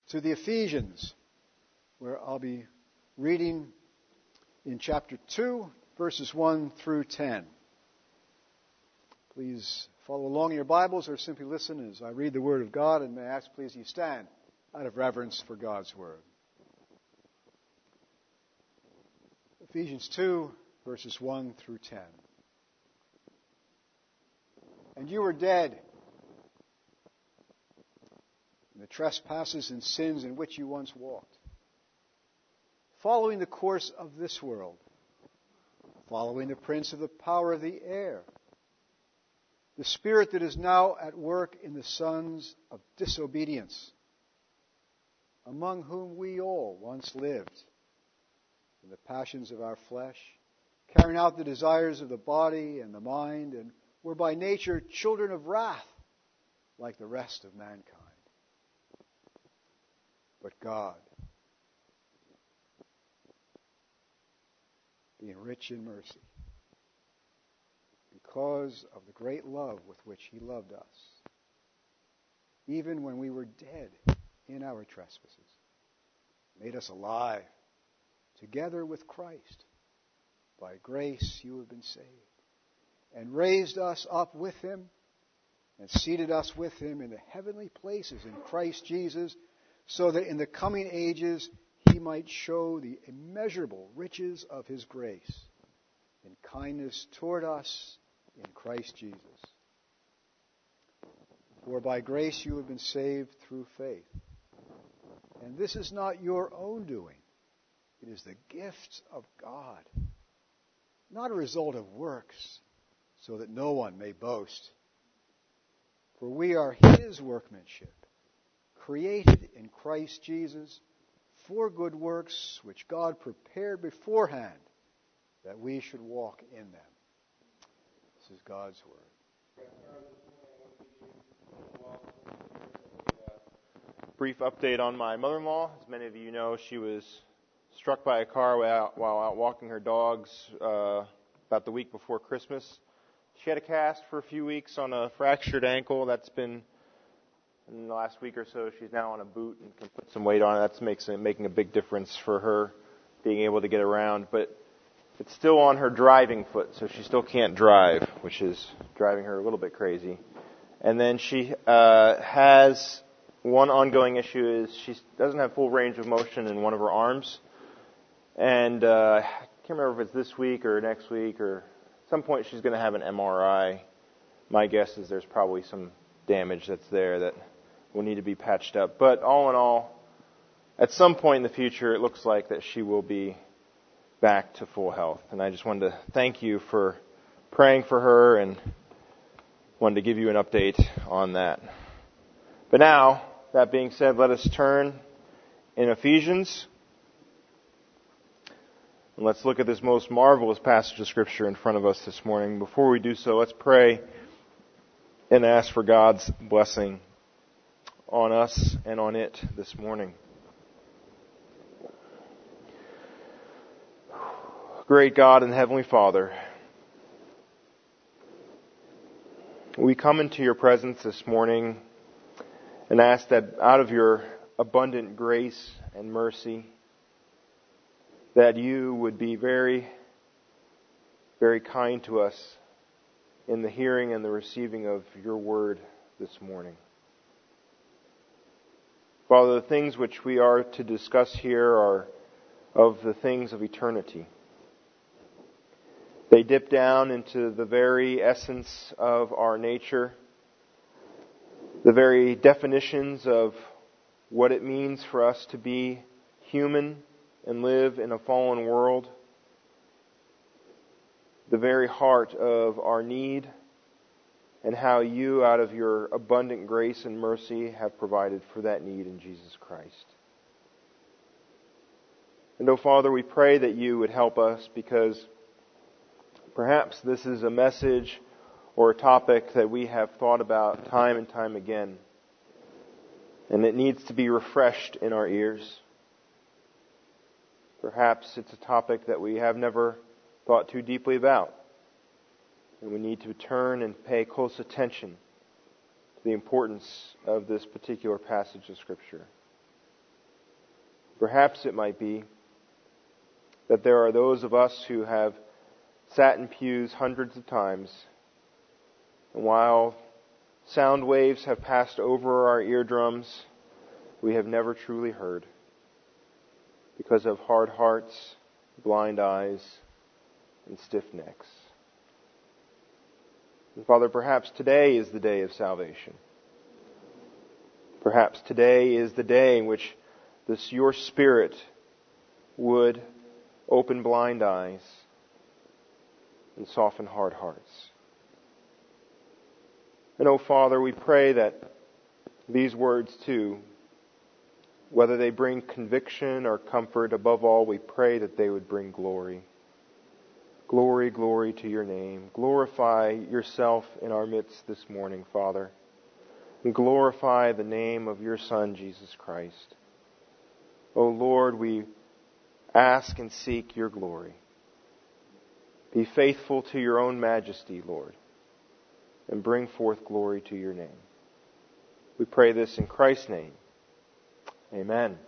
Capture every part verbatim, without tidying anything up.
to the Ephesians, where I'll be reading in chapter two, verses one through ten. Please follow along in your Bibles or simply listen as I read the Word of God, and may I ask, please, you stand out of reverence for God's Word. Ephesians two, verses one through ten. And you were dead in the trespasses and sins in which you once walked, following the course of this world, following the prince of the power of the air, the spirit that is now at work in the sons of disobedience, among whom we all once lived in the passions of our flesh, carrying out the desires of the body and the mind, and were by nature children of wrath, like the rest of mankind. But God, being rich in mercy, because of the great love with which He loved us, even when we were dead in our trespasses, made us alive together with Christ. By grace you have been saved, and raised us up with Him, and seated us with Him in the heavenly places in Christ Jesus, so that in the coming ages He might show the immeasurable riches of His grace in kindness toward us in Christ Jesus. For by grace you have been saved through faith. And this is not your own doing. It is the gift of God, not a result of works, so that no one may boast. For we are His workmanship, created in Christ Jesus for good works, which God prepared beforehand that we should walk in them. This is God's Word. Brief update on my mother-in-law. As many of you know, she was struck by a car while out, while out walking her dogs uh, about the week before Christmas. She had a cast for a few weeks on a fractured ankle. That's been, in the last week or so, she's now on a boot and can put some weight on it. That's makes, making a big difference for her being able to get around. But it's still on her driving foot, so she still can't drive, which is driving her a little bit crazy. And then she uh, has one ongoing issue is she doesn't have full range of motion in one of her arms. And uh, I can't remember if it's this week or next week or at some point she's going to have an M R I. My guess is there's probably some damage that's there that will need to be patched up. But all in all, at some point in the future, it looks like that she will be back to full health. And I just wanted to thank you for praying for her and wanted to give you an update on that. But now, that being said, let us turn in Ephesians. And let's look at this most marvelous passage of Scripture in front of us this morning. Before we do so, let's pray and ask for God's blessing on us and on it this morning. Great God and Heavenly Father, we come into your presence this morning and ask that out of your abundant grace and mercy, that you would be very, very kind to us in the hearing and the receiving of your word this morning. Father, the things which we are to discuss here are of the things of eternity. They dip down into the very essence of our nature, the very definitions of what it means for us to be human and live in a fallen world, the very heart of our need, and how you, out of your abundant grace and mercy, have provided for that need in Jesus Christ. And, oh Father, we pray that you would help us, because perhaps this is a message or a topic that we have thought about time and time again, and it needs to be refreshed in our ears. Perhaps it's a topic that we have never thought too deeply about, and we need to turn and pay close attention to the importance of this particular passage of Scripture. Perhaps it might be that there are those of us who have sat in pews hundreds of times, and while sound waves have passed over our eardrums, we have never truly heard because of hard hearts, blind eyes, and stiff necks. And Father, perhaps today is the day of salvation. Perhaps today is the day in which this your Spirit would open blind eyes and soften hard hearts. And oh Father, we pray that these words too, whether they bring conviction or comfort, above all we pray that they would bring glory. Glory, glory to your name. Glorify yourself in our midst this morning, Father. And glorify the name of your Son, Jesus Christ. O Lord, we ask and seek your glory. Be faithful to your own majesty, Lord, and bring forth glory to your name. We pray this in Christ's name. Amen.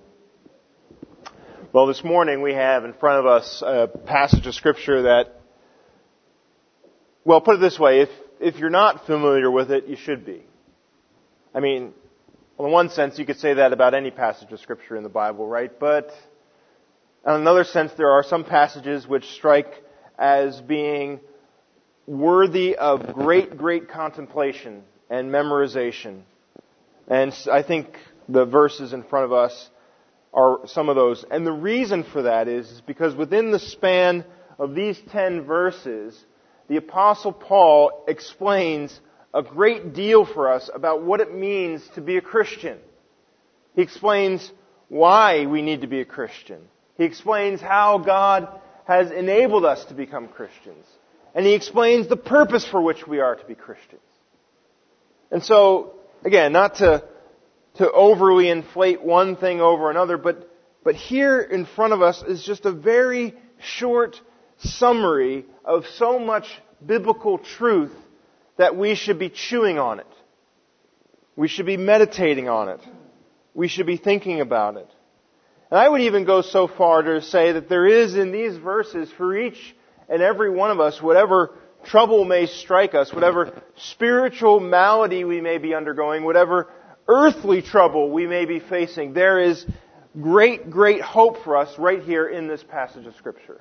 Well, this morning we have in front of us a passage of Scripture that, well, put it this way, if, if you're not familiar with it, you should be. I mean, well, in one sense, you could say that about any passage of Scripture in the Bible, right? But in another sense, there are some passages which strike as being worthy of great, great contemplation and memorization. And I think the verses in front of us are some of those. And the reason for that is, is because within the span of these ten verses, the Apostle Paul explains a great deal for us about what it means to be a Christian. He explains why we need to be a Christian. He explains how God has enabled us to become Christians. And he explains the purpose for which we are to be Christians. And so, again, not to to overly inflate one thing over another, but but here in front of us is just a very short summary of so much biblical truth that we should be chewing on it. We should be meditating on it. We should be thinking about it. And I would even go so far to say that there is in these verses for each and every one of us, whatever trouble may strike us, whatever spiritual malady we may be undergoing, whatever earthly trouble we may be facing, there is great, great hope for us right here in this passage of Scripture.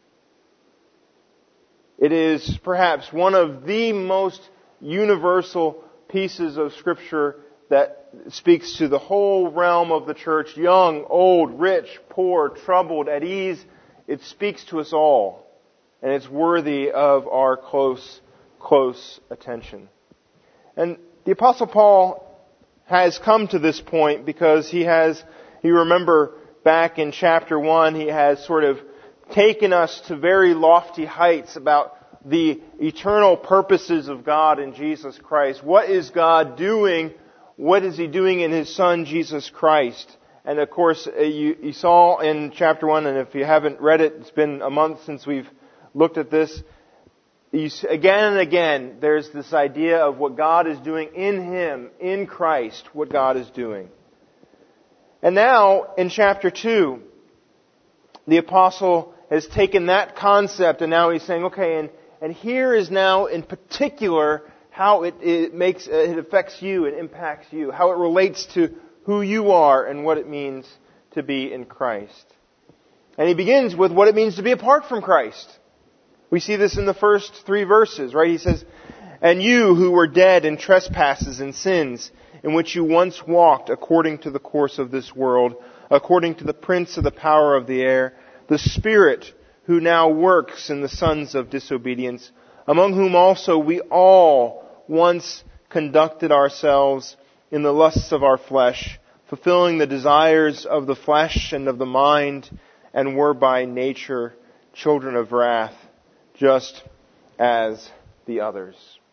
It is perhaps one of the most universal pieces of Scripture that speaks to the whole realm of the church, young, old, rich, poor, troubled, at ease. It speaks to us all, and it's worthy of our close, close attention. And the Apostle Paul has come to this point because he has, you remember back in chapter one, he has sort of taken us to very lofty heights about the eternal purposes of God in Jesus Christ. What is God doing? What is He doing in His Son, Jesus Christ? And of course, you, you saw in chapter one, and if you haven't read it, it's been a month since we've looked at this. You, again and again, there's this idea of what God is doing in Him, in Christ, what God is doing. And now, in chapter two, the apostle has taken that concept and now he's saying, okay, and, and here is now in particular how it, it makes, it affects you, it impacts you, how it relates to who you are and what it means to be in Christ. And he begins with what it means to be apart from Christ. We see this in the first three verses, right? He says, "And you who were dead in trespasses and sins, in which you once walked according to the course of this world, according to the prince of the power of the air, the spirit who now works in the sons of disobedience, among whom also we all once conducted ourselves in the lusts of our flesh, fulfilling the desires of the flesh and of the mind, and were by nature children of wrath, just as the others."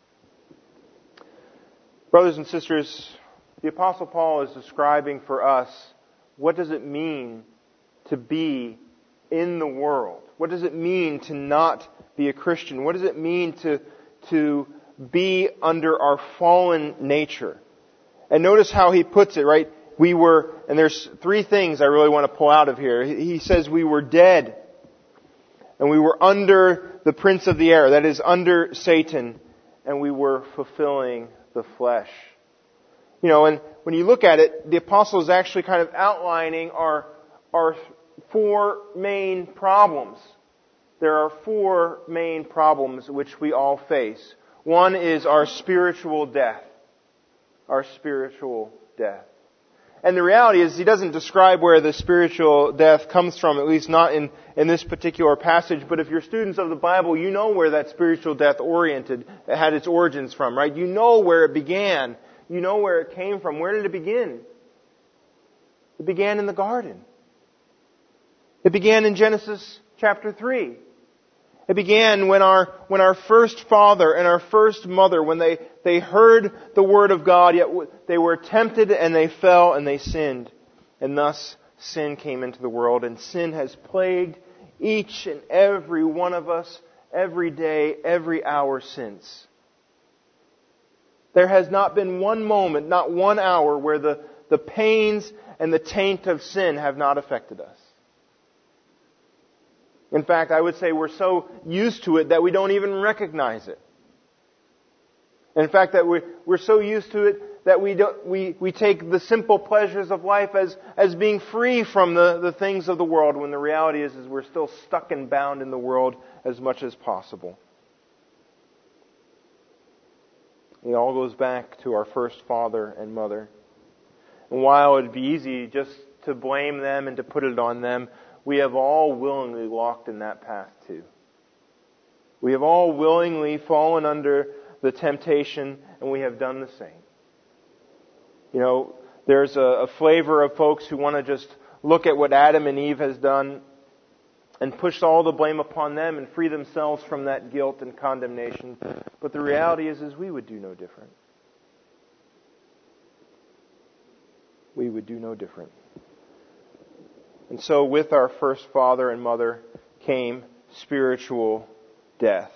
Brothers and sisters, the Apostle Paul is describing for us what does it mean to be in the world? What does it mean to not be a Christian? What does it mean to, to be under our fallen nature? And notice how he puts it, right? we were, and there's three things I really want to pull out of here. He says we were dead, and we were under the prince of the air, that is, under Satan, and we were fulfilling the flesh. You know, and when you look at it, the apostle is actually kind of outlining our, our four main problems. There are four main problems which we all face. One is our spiritual death. Our spiritual death. And the reality is, he doesn't describe where the spiritual death comes from, at least not in, in this particular passage. But if you're students of the Bible, you know where that spiritual death oriented, had its origins from, right? You know where it began. You know where it came from. Where did it begin? It began in the garden. It began in Genesis chapter three. It began when our when our first father and our first mother, when they, they heard the Word of God, yet they were tempted and they fell and they sinned. And thus sin came into the world, and sin has plagued each and every one of us every day, every hour since. There has not been one moment, not one hour, where the, the pains and the taint of sin have not affected us. In fact, I would say we're so used to it that we don't even recognize it. In fact, that we're, we're so used to it that we don't, we, we take the simple pleasures of life as, as being free from the, the things of the world, when the reality is, is we're still stuck and bound in the world as much as possible. It all goes back to our first father and mother. And while it would be easy just to blame them and to put it on them, we have all willingly walked in that path too. We have all willingly fallen under the temptation, and we have done the same. You know, there's a, a flavor of folks who want to just look at what Adam and Eve has done and push all the blame upon them and free themselves from that guilt and condemnation. But the reality is, is we would do no different. We would do no different. And so with our first father and mother came spiritual death.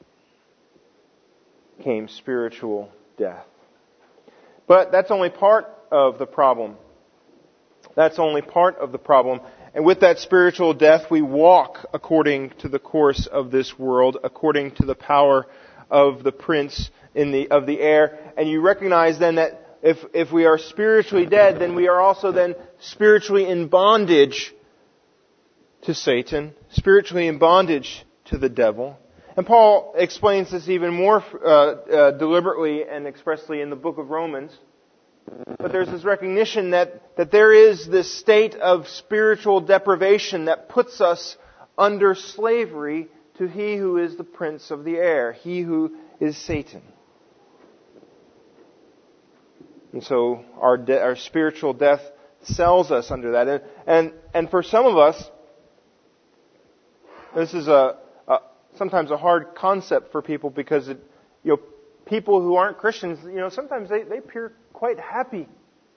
Came spiritual death. But that's only part of the problem. That's only part of the problem. And with that spiritual death, we walk according to the course of this world, according to the power of the prince in the of the air. And you recognize then that if if we are spiritually dead, then we are also then spiritually in bondage to Satan, spiritually in bondage to the devil. And Paul explains this even more uh, uh, deliberately and expressly in the book of Romans. But there's this recognition that, that there is this state of spiritual deprivation that puts us under slavery to he who is the prince of the air, he who is Satan. And so our de- our spiritual death sells us under that. And, and, and for some of us, this is a, a sometimes a hard concept for people, because it, you know, people who aren't Christians, you know, sometimes they, they appear quite happy.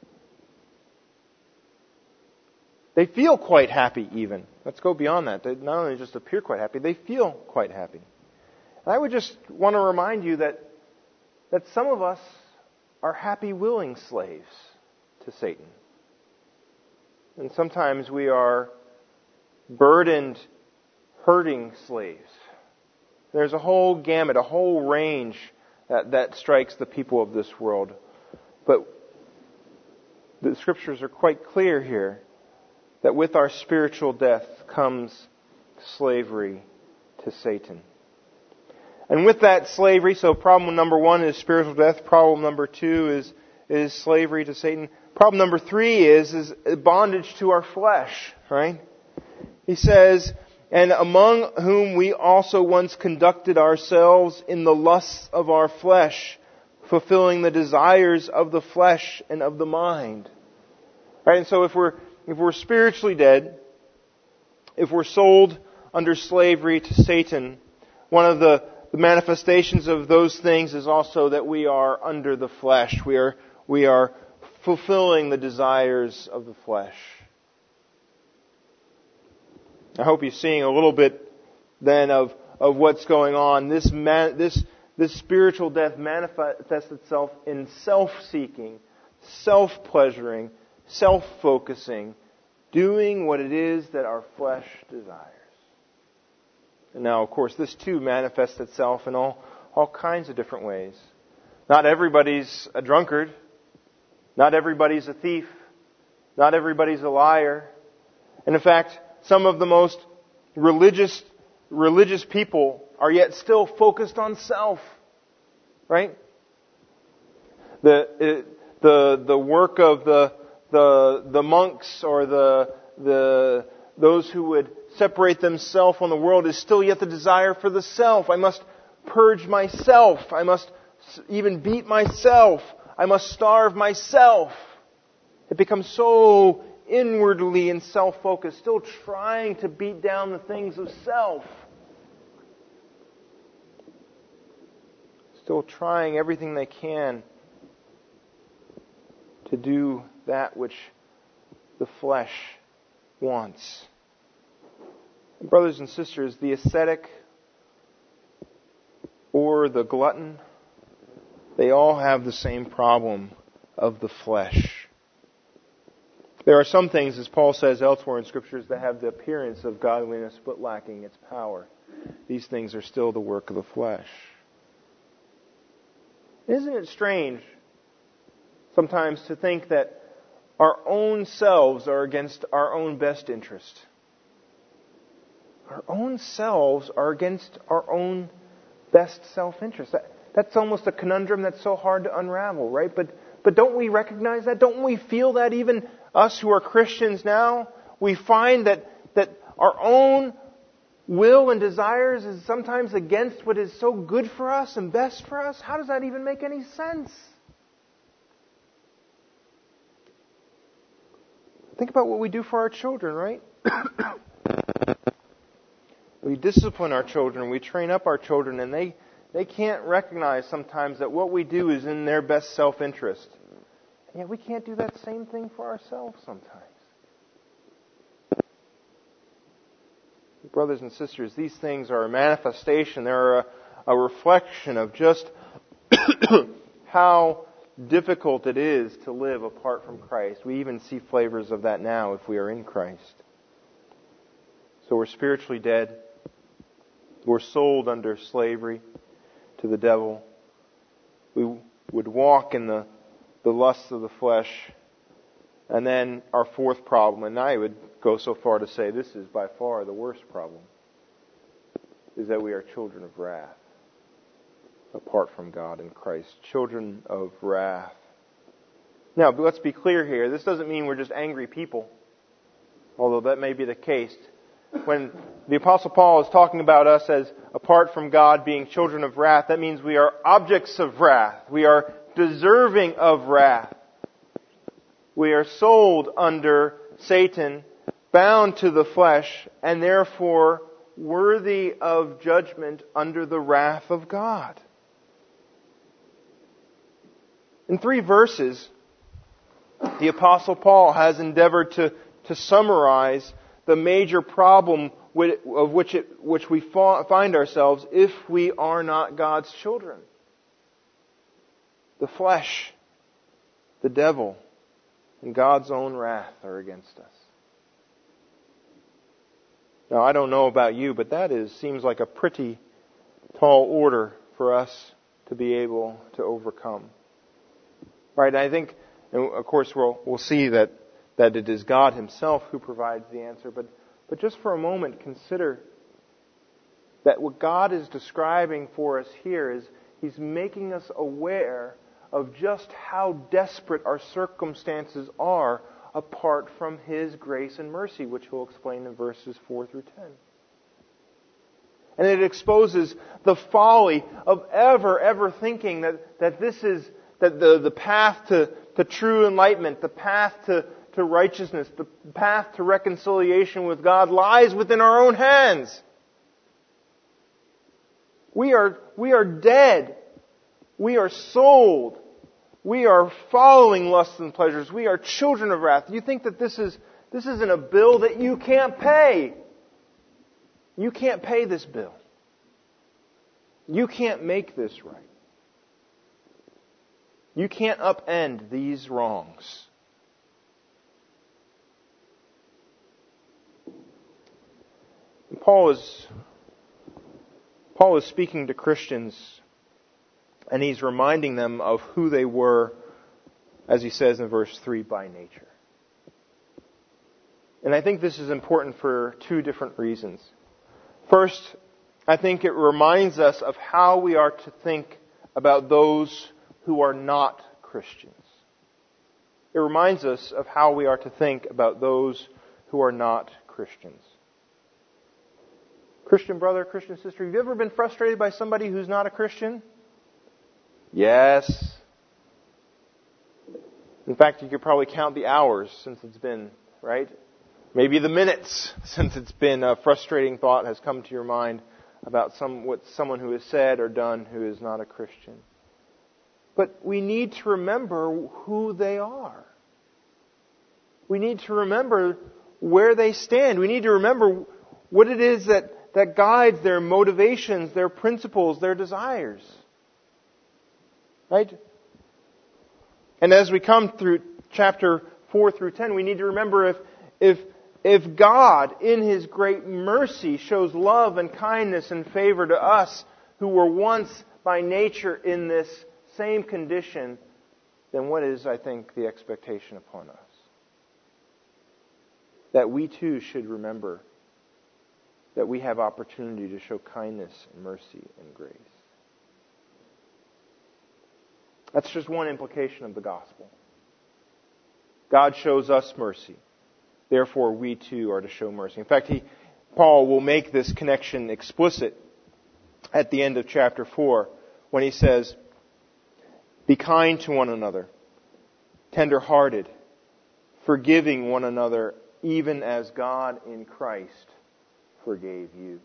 They feel quite happy even. Let's go beyond that. They not only just appear quite happy, they feel quite happy. And I would just want to remind you that that some of us are happy, willing slaves to Satan. And sometimes we are burdened, hurting slaves. There's a whole gamut, a whole range that, that strikes the people of this world. But the Scriptures are quite clear here that with our spiritual death comes slavery to Satan. And with that slavery, so problem number one is spiritual death. Problem number two is, is slavery to Satan. Problem number three is, is bondage to our flesh, right? He says, and among whom we also once conducted ourselves in the lusts of our flesh, fulfilling the desires of the flesh and of the mind. Right? And so if we're if we're spiritually dead, if we're sold under slavery to Satan, one of the, the manifestations of those things is also that we are under the flesh. We are we are fulfilling the desires of the flesh. I hope you're seeing a little bit then of, of what's going on. This man, this this spiritual death manifests itself in self-seeking, self-pleasuring, self-focusing, doing what it is that our flesh desires. And now, of course, this too manifests itself in all, all kinds of different ways. Not everybody's a drunkard. Not everybody's a thief. Not everybody's a liar. And in fact, some of the most religious religious people are yet still focused on self. Right? The the the work of the the the monks or the the those who would separate themselves from the world is still yet the desire for the self. I must purge myself. I must even beat myself. I must starve myself. It becomes so inwardly and self-focused, still trying to beat down the things of self. Still trying everything they can to do that which the flesh wants. Brothers and sisters, the ascetic or the glutton, they all have the same problem of the flesh. There are some things, as Paul says elsewhere in Scriptures, that have the appearance of godliness but lacking its power. These things are still the work of the flesh. Isn't it strange sometimes to think that our own selves are against our own best interest? Our own selves are against our own best self-interest. That, that's almost a conundrum that's so hard to unravel, right? But but don't we recognize that? Don't we feel that even us who are Christians now? We find that, that our own will and desires is sometimes against what is so good for us and best for us. How does that even make any sense? Think about what we do for our children, right? We discipline our children, we train up our children, and they, they can't recognize sometimes that what we do is in their best self-interest. And yet we can't do that same thing for ourselves sometimes. Brothers and sisters, these things are a manifestation, they're a, a reflection of just how difficult it is to live apart from Christ. We even see flavors of that now if we are in Christ. So we're spiritually dead. We're sold under slavery to the devil. We would walk in the, the lusts of the flesh. And then our fourth problem, and I would go so far to say this is by far the worst problem, is that we are children of wrath apart from God in Christ. Children of wrath. Now, let's be clear here. This doesn't mean we're just angry people, although that may be the case. When the Apostle Paul is talking about us as apart from God being children of wrath, that means we are objects of wrath. We are deserving of wrath. We are sold under Satan, bound to the flesh, and therefore worthy of judgment under the wrath of God. In three verses, the Apostle Paul has endeavored to, to summarize the major problem of which, it, which we find ourselves if we are not God's children. The flesh, the devil, and God's own wrath are against us. Now, I don't know about you, but that is seems like a pretty tall order for us to be able to overcome. Right? I think, and of course, we'll, we'll see that, that it is God Himself who provides the answer, but, but just for a moment, consider that what God is describing for us here is He's making us aware of just how desperate our circumstances are apart from His grace and mercy, which He'll explain in verses four through ten. And it exposes the folly of ever, ever thinking that, that this is, that the, the path to, to true enlightenment, the path to, to righteousness, the path to reconciliation with God lies within our own hands. We are, we are dead. We are sold. We are following lusts and pleasures. We are children of wrath. You think that this is this isn't a bill that you can't pay. You can't pay this bill. You can't make this right. You can't upend these wrongs. Paul is Paul is speaking to Christians, and he's reminding them of who they were, as he says in verse three, by nature. And I think this is important for two different reasons. First, I think it reminds us of how we are to think about those who are not Christians. It reminds us of how we are to think about those who are not Christians. Christian brother, Christian sister, have you ever been frustrated by somebody who's not a Christian? Yes. In fact, you could probably count the hours since it's been, right? Maybe the minutes since it's been a frustrating thought has come to your mind about some what someone who has said or done who is not a Christian. But we need to remember who they are. We need to remember where they stand. We need to remember what it is that, that guides their motivations, their principles, their desires. Right? And as we come through chapter four through ten, we need to remember if if if God, in His great mercy, shows love and kindness and favor to us who were once by nature in this same condition, then what is, I think, the expectation upon us? That we too should remember that we have opportunity to show kindness and mercy and grace. That's just one implication of the gospel. God shows us mercy. Therefore, we too are to show mercy. In fact, he, Paul will make this connection explicit at the end of chapter four when he says, "Be kind to one another, tender-hearted, forgiving one another, even as God in Christ forgave you."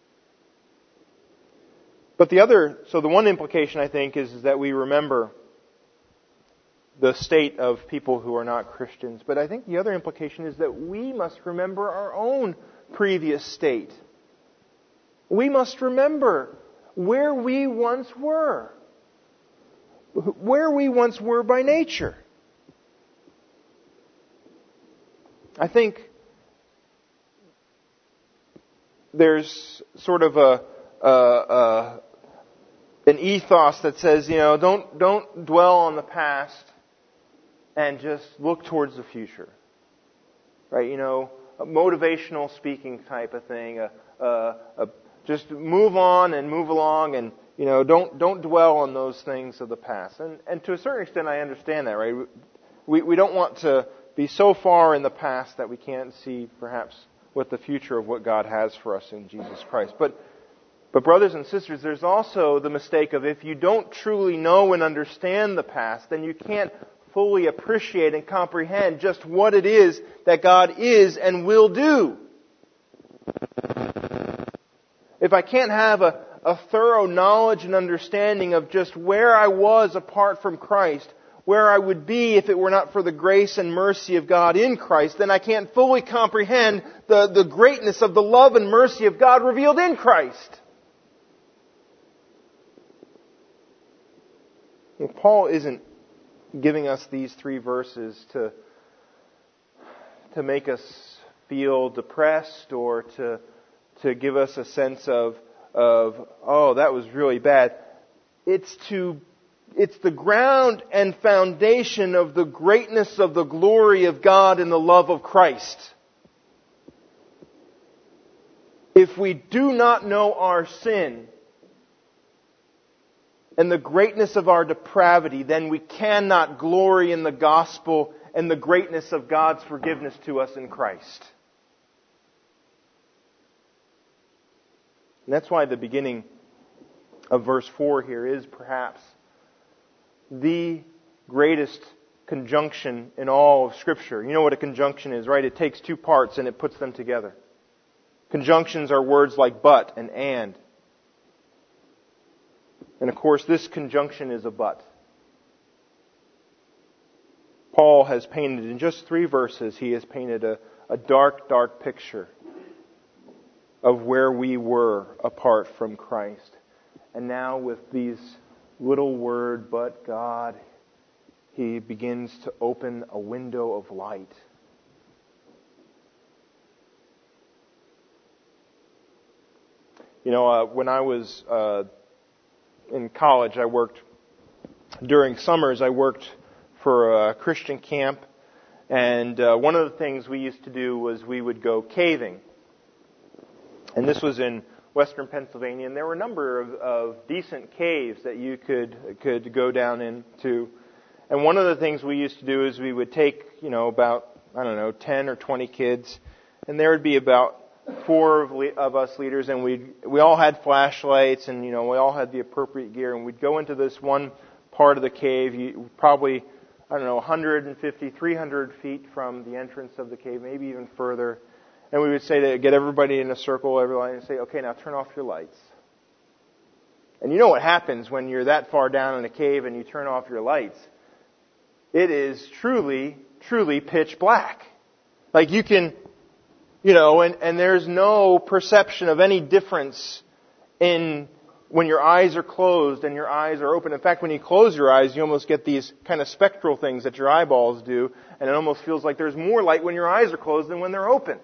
But the other, so the one implication, I think, is, is that we remember the state of people who are not Christians. But I think the other implication is that we must remember our own previous state. We must remember where we once were. Where we once were by nature. I think there's sort of a, a, a an ethos that says, you know, don't don't dwell on the past and just look towards the future, right? You know, a motivational speaking type of thing. A, a, a, just move on and move along, and you know, don't don't dwell on those things of the past. And and to a certain extent, I understand that, right? We we don't want to be so far in the past that we can't see perhaps what the future of what God has for us in Jesus Christ. But But brothers and sisters, there's also the mistake of if you don't truly know and understand the past, then you can't fully appreciate and comprehend just what it is that God is and will do. If I can't have a, a thorough knowledge and understanding of just where I was apart from Christ, where I would be if it were not for the grace and mercy of God in Christ, then I can't fully comprehend the, the greatness of the love and mercy of God revealed in Christ. Well, Paul isn't giving us these three verses to, to make us feel depressed or to, to give us a sense of, of, oh, that was really bad. It's to, it's the ground and foundation of the greatness of the glory of God and the love of Christ. If we do not know our sin and the greatness of our depravity, then we cannot glory in the gospel and the greatness of God's forgiveness to us in Christ. And that's why the beginning of verse four here is perhaps the greatest conjunction in all of Scripture. You know what a conjunction is, right? It takes two parts and it puts them together. Conjunctions are words like but and and. And of course, this conjunction is a but. Paul has painted, in just three verses, he has painted a, a dark, dark picture of where we were apart from Christ. And now with these little word, but God, he begins to open a window of light. You know, uh, when I was uh, in college, I worked, during summers, I worked for a Christian camp. And uh, one of the things we used to do was we would go caving. And this was in western Pennsylvania. And there were a number of, of decent caves that you could could go down into. And one of the things we used to do is we would take, you know, about, I don't know, ten or twenty kids. And there would be about four of, le- of us leaders. And we we all had flashlights and, you know, we all had the appropriate gear. And we'd go into this one part of the cave, you, probably, I don't know, one hundred fifty, three hundred feet from the entrance of the cave, maybe even further. And we would say to get everybody in a circle, everybody, and say, okay, now turn off your lights. And you know what happens when you're that far down in a cave and you turn off your lights? It is truly, truly pitch black. Like you can, you know, and, and there's no perception of any difference in when your eyes are closed and your eyes are open. In fact, when you close your eyes, you almost get these kind of spectral things that your eyeballs do, and it almost feels like there's more light when your eyes are closed than when they're open.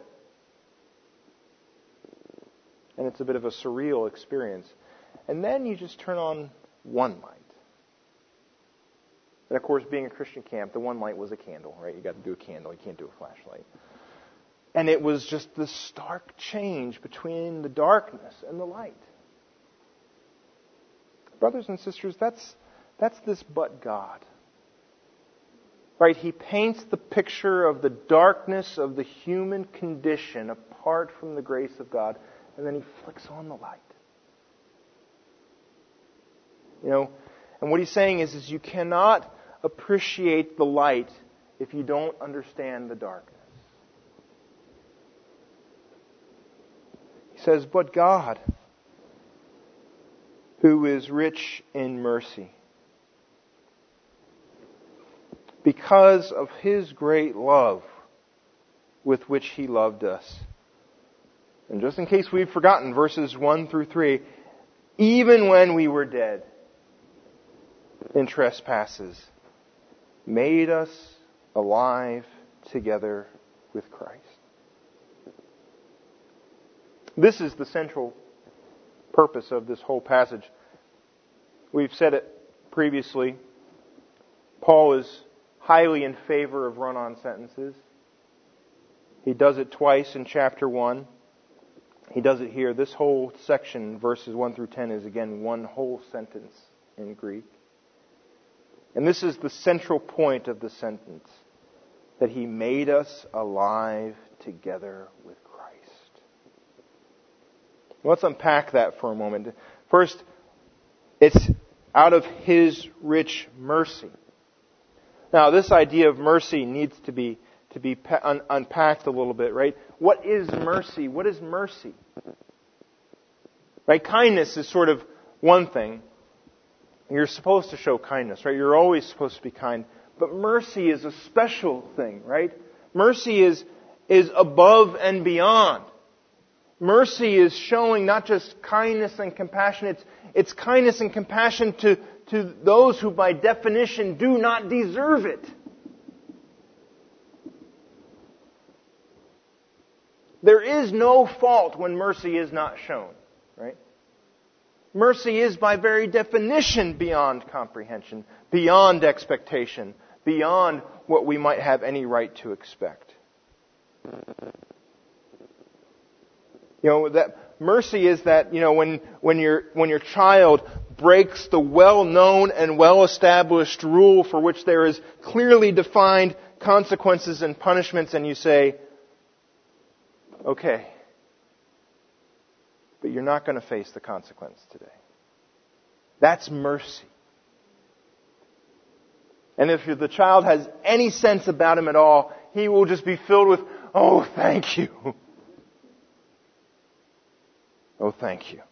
And it's a bit of a surreal experience. And then you just turn on one light. And of course, being a Christian camp, the one light was a candle, right? You got to do a candle. You can't do a flashlight. And it was just this stark change between the darkness and the light. Brothers and sisters, that's that's this but God. Right? He paints the picture of the darkness of the human condition apart from the grace of God. And then he flicks on the light. You know, and what he's saying is, is you cannot appreciate the light if you don't understand the darkness. He says, but God, who is rich in mercy, because of His great love with which He loved us. And just in case we've forgotten, verses one through three, even when we were dead in trespasses, made us alive together with Christ. This is the central purpose of this whole passage. We've said it previously. Paul is highly in favor of run-on sentences. He does it twice in chapter one. He does it here. This whole section, verses one through ten, is again one whole sentence in Greek. And this is the central point of the sentence, that He made us alive together with Christ. Let's unpack that for a moment. First, it's out of His rich mercy. Now, this idea of mercy needs to be to be un- unpacked a little bit, right? What is mercy? What is mercy? Right? Kindness is sort of one thing. You're supposed to show kindness, right? You're always supposed to be kind. But mercy is a special thing, right? Mercy is is above and beyond. Mercy is showing not just kindness and compassion, it's, it's kindness and compassion to, to those who by definition do not deserve it. There is no fault when mercy is not shown, right? Mercy is by very definition beyond comprehension, beyond expectation, beyond what we might have any right to expect. You know, that mercy is that, you know, when, when your, when your child breaks the well-known and well-established rule for which there is clearly defined consequences and punishments, and you say, okay, but you're not going to face the consequence today. That's mercy. And if the child has any sense about him at all, he will just be filled with, oh, thank you. Oh, thank you.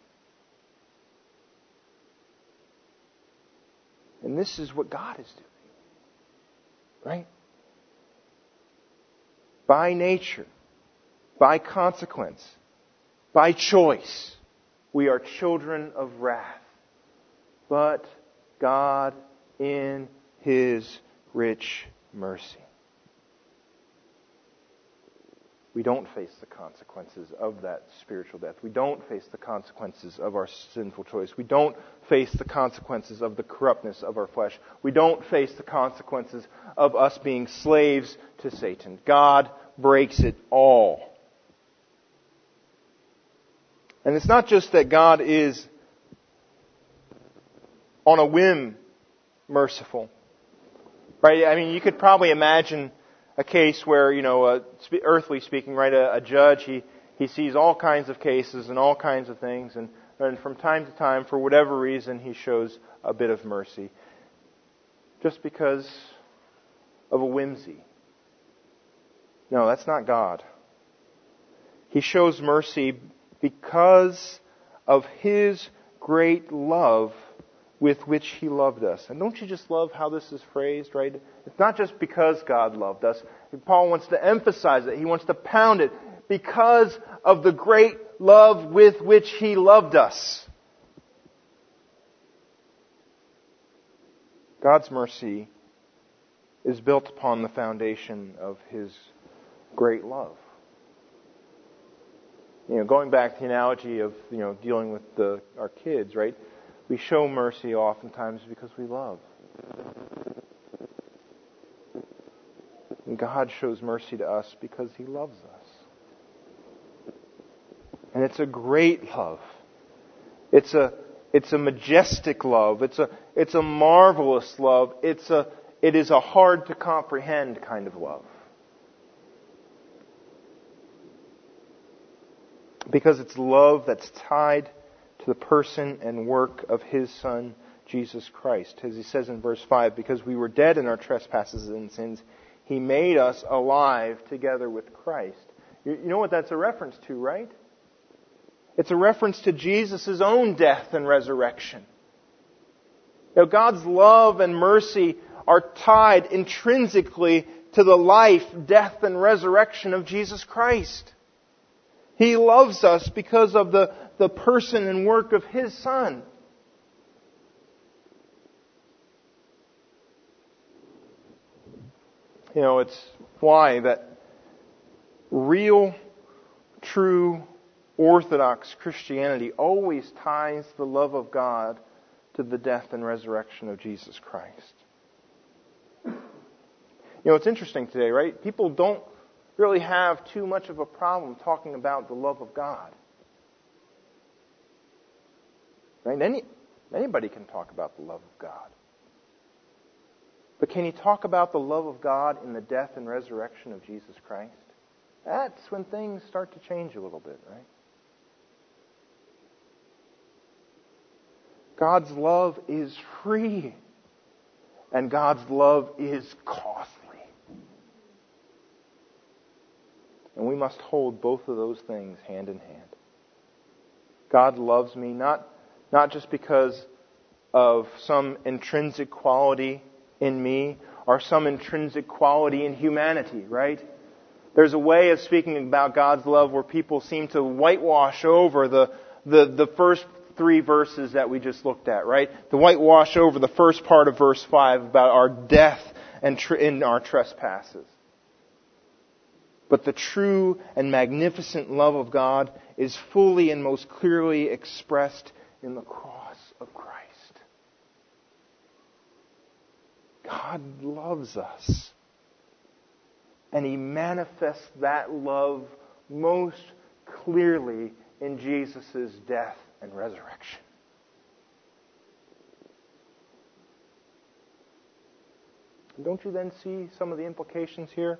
And this is what God is doing. Right? By nature, by consequence, by choice, we are children of wrath. But God, in His rich mercy, we don't face the consequences of that spiritual death. We don't face the consequences of our sinful choice. We don't face the consequences of the corruptness of our flesh. We don't face the consequences of us being slaves to Satan. God breaks it all. And it's not just that God is on a whim merciful. Right? I mean, you could probably imagine a case where, you know, uh, earthly speaking, right, a, a judge, he, he sees all kinds of cases and all kinds of things, and, and from time to time, for whatever reason, he shows a bit of mercy. Just because of a whimsy. No, that's not God. He shows mercy because of His great love with which He loved us. And don't you just love how this is phrased, right? It's not just because God loved us. Paul wants to emphasize it. He wants to pound it. Because of the great love with which He loved us. God's mercy is built upon the foundation of His great love. You know, going back to the analogy of, you know, dealing with the, our kids, right? We show mercy oftentimes because we love. And God shows mercy to us because He loves us. And it's a great love. It's a it's a majestic love. It's a it's a marvelous love. It's a it is a hard to comprehend kind of love. Because it's love that's tied to the person and work of His Son, Jesus Christ. As He says in verse five, because we were dead in our trespasses and sins, He made us alive together with Christ. You know what that's a reference to, right? It's a reference to Jesus' own death and resurrection. You know, God's love and mercy are tied intrinsically to the life, death, and resurrection of Jesus Christ. He loves us because of the, the person and work of His Son. You know, it's why that real, true, orthodox Christianity always ties the love of God to the death and resurrection of Jesus Christ. You know, it's interesting today, right? People don't really have too much of a problem talking about the love of God. Right? Any, anybody can talk about the love of God. But can you talk about the love of God in the death and resurrection of Jesus Christ? That's when things start to change a little bit, right? God's love is free. And God's love is costly. And we must hold both of those things hand in hand. God loves me not, not just because of some intrinsic quality in me or some intrinsic quality in humanity, right? There's a way of speaking about God's love where people seem to whitewash over the, the, the first three verses that we just looked at, right? To whitewash over the first part of verse five about our death and tr- in our trespasses. But the true and magnificent love of God is fully and most clearly expressed in the cross of Christ. God loves us. And He manifests that love most clearly in Jesus' death and resurrection. Don't you then see some of the implications here?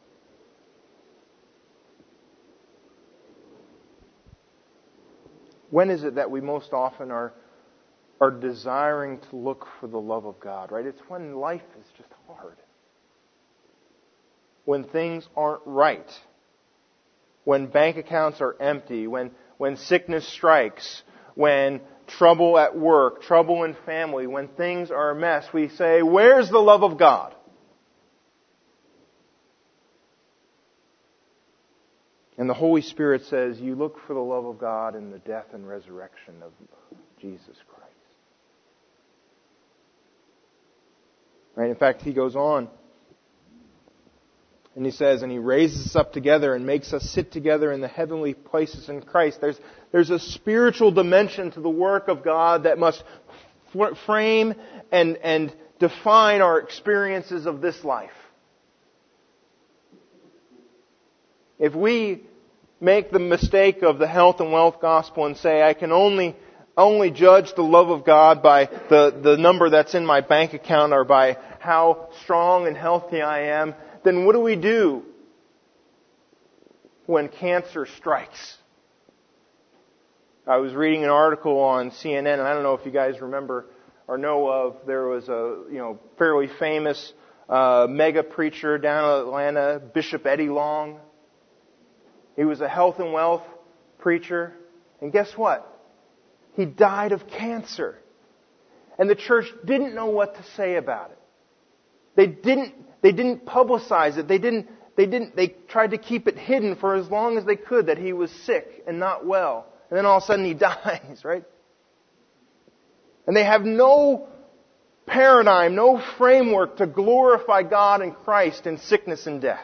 When is it that we most often are, are desiring to look for the love of God, right? It's when life is just hard. When things aren't right. When bank accounts are empty. When, when sickness strikes. When trouble at work, trouble in family, when things are a mess, we say, where's the love of God? And the Holy Spirit says, you look for the love of God in the death and resurrection of Jesus Christ. Right? In fact, he goes on And he says, and he raises us up together and makes us sit together in the heavenly places in Christ. There's, there's a spiritual dimension to the work of God that must f- frame and, and define our experiences of this life. If we make the mistake of the health and wealth gospel and say, I can only only judge the love of God by the, the number that's in my bank account or by how strong and healthy I am, then what do we do when cancer strikes? I was reading an article on C N N, and I don't know if you guys remember or know of, there was a you know fairly famous uh, mega preacher down in Atlanta, Bishop Eddie Long. He was a health and wealth preacher, and guess what? He died of cancer. And the church didn't know what to say about it. They didn't they didn't publicize it. They didn't they didn't they tried to keep it hidden for as long as they could that he was sick and not well. And then all of a sudden he dies, right? And they have no paradigm, no framework to glorify God and Christ in sickness and death.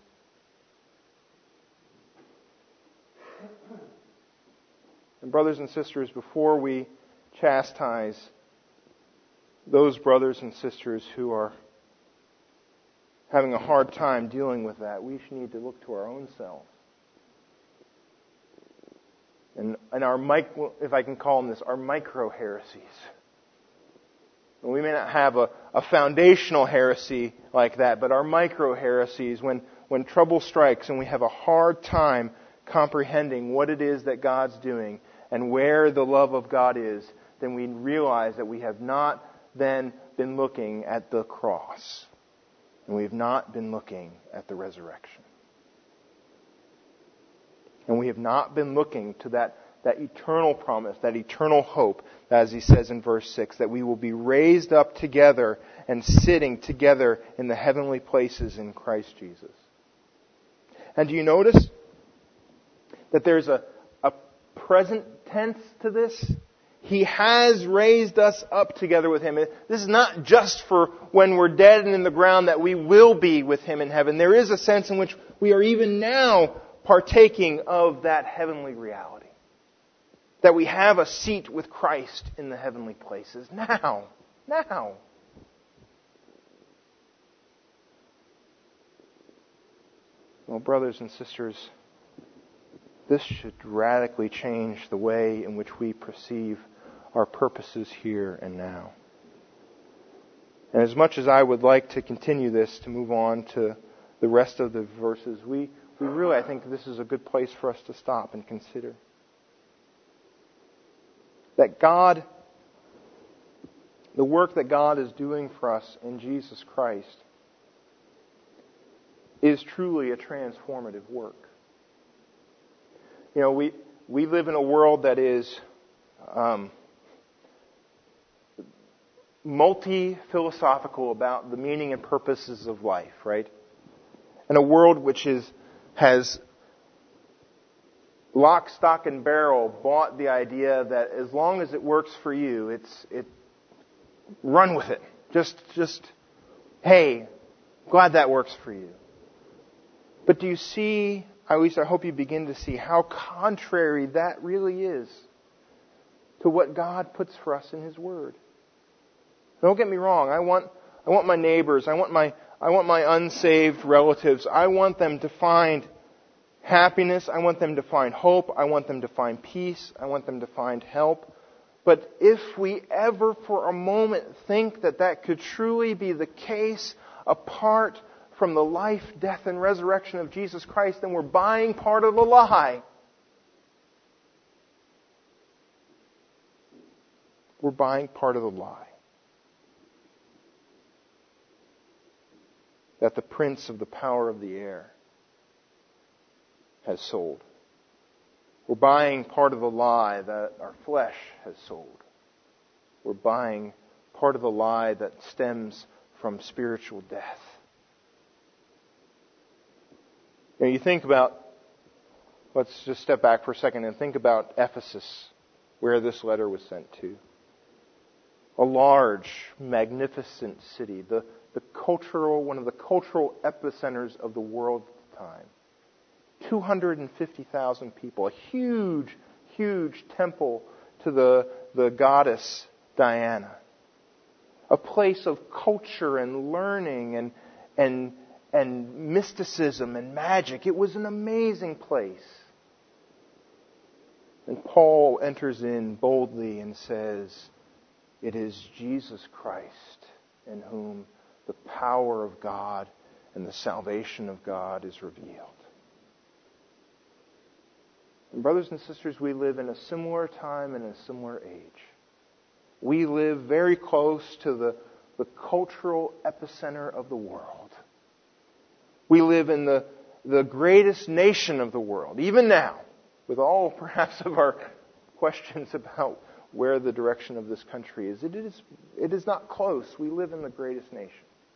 And brothers and sisters, before we chastise those brothers and sisters who are having a hard time dealing with that, we should need to look to our own selves. And, and our micro, if I can call them this, our micro heresies. And we may not have a, a foundational heresy like that, but our micro heresies, when, when trouble strikes and we have a hard time comprehending what it is that God's doing and where the love of God is, then we realize that we have not then been looking at the cross. And we have not been looking at the resurrection. And we have not been looking to that, that eternal promise, that eternal hope, as he says in verse six, that we will be raised up together and sitting together in the heavenly places in Christ Jesus. And do you notice that there's a, a present tense to this? He has raised us up together with Him. This is not just for when we're dead and in the ground that we will be with Him in heaven. There is a sense in which we are even now partaking of that heavenly reality. That we have a seat with Christ in the heavenly places. Now. Now. Well, brothers and sisters, this should radically change the way in which we perceive our purposes here and now. And as much as I would like to continue this, to move on to the rest of the verses, we, we really, I think this is a good place for us to stop and consider. That God, the work that God is doing for us in Jesus Christ, is truly a transformative work. You know, we we live in a world that is um, multi-philosophical about the meaning and purposes of life, right? And a world which is has lock, stock, and barrel bought the idea that as long as it works for you, it's it run with it. Just just hey, glad that works for you. But do you see? At least I hope you begin to see how contrary that really is to what God puts for us in His Word. Don't get me wrong. I want I want my neighbors, I want my I want my unsaved relatives, I want them to find happiness, I want them to find hope, I want them to find peace, I want them to find help. But if we ever for a moment think that that could truly be the case apart from the life, death, and resurrection of Jesus Christ, then we're buying part of the lie. We're buying part of the lie. That the prince of the power of the air has sold. We're buying part of the lie that our flesh has sold. We're buying part of the lie that stems from spiritual death. Now you think about, let's just step back for a second and think about Ephesus, where this letter was sent to. A large, magnificent city, the, the cultural, one of the cultural epicenters of the world at the time. two hundred fifty thousand people, a huge, huge temple to the, the goddess Diana. A place of culture and learning and, and, and mysticism and magic. It was an amazing place. And Paul enters in boldly and says, it is Jesus Christ in whom the power of God and the salvation of God is revealed. And brothers and sisters, we live in a similar time and a similar age. We live very close to the, the cultural epicenter of the world. We live in the, the greatest nation of the world, even now, with all perhaps of our questions about where the direction of this country is. It is, it is not close. We live in the greatest nation.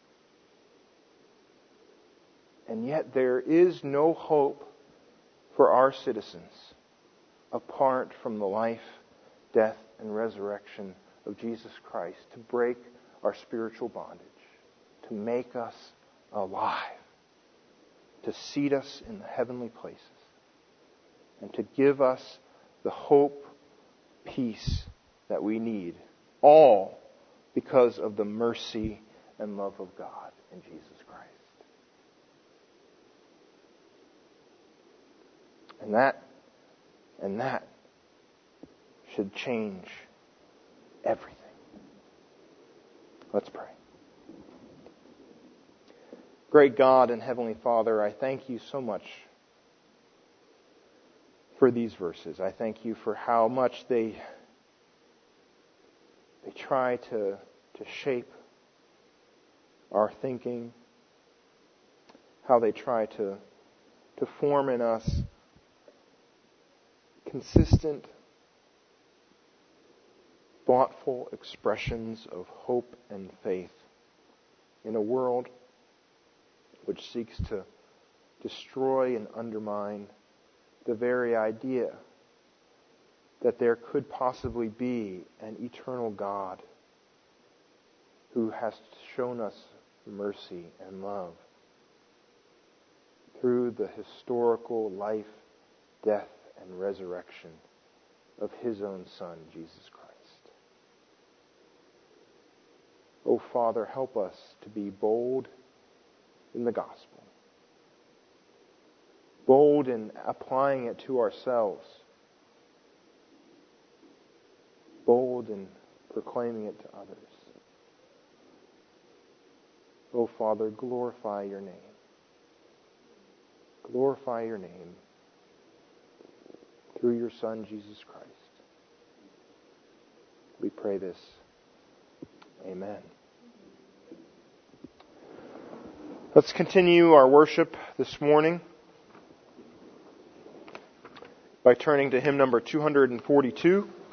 And yet there is no hope for our citizens apart from the life, death, and resurrection of Jesus Christ to break our spiritual bondage, to make us alive, to seat us in the heavenly places, and to give us the hope, peace that we need, all because of the mercy and love of God in Jesus Christ. And that, and that should change everything. Let's pray. Great God and Heavenly Father, I thank you so much for these verses. I thank you for how much they they try to to shape our thinking, how they try to to form in us consistent, thoughtful expressions of hope and faith in a world which seeks to destroy and undermine the very idea that there could possibly be an eternal God who has shown us mercy and love through the historical life, death, and resurrection of His own Son, Jesus Christ. Oh, Father, help us to be bold in the gospel. Bold in applying it to ourselves. Bold in proclaiming it to others. Oh, Father, glorify your name. Glorify your name through your Son, Jesus Christ. We pray this. Amen. Let's continue our worship this morning by turning to hymn number two forty-two.